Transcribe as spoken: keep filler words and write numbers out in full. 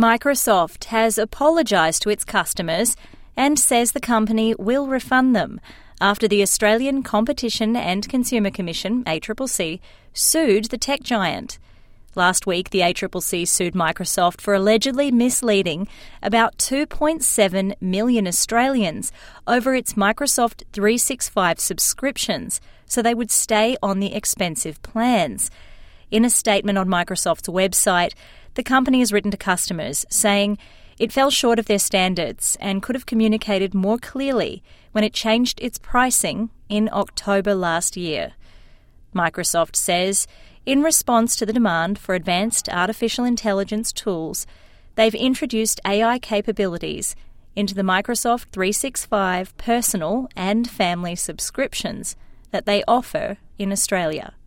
Microsoft has apologised to its customers and says the company will refund them after the Australian Competition and Consumer Commission, A C C C, sued the tech giant. Last week, the A C C C sued Microsoft for allegedly misleading about two point seven million Australians over its Microsoft three sixty-five subscriptions so they would stay on the expensive plans. In a statement on Microsoft's website, the company has written to customers saying it fell short of their standards and could have communicated more clearly when it changed its pricing in October last year. Microsoft says, in response to the demand for advanced artificial intelligence tools, they've introduced A I capabilities into the Microsoft three sixty-five personal and family subscriptions that they offer in Australia.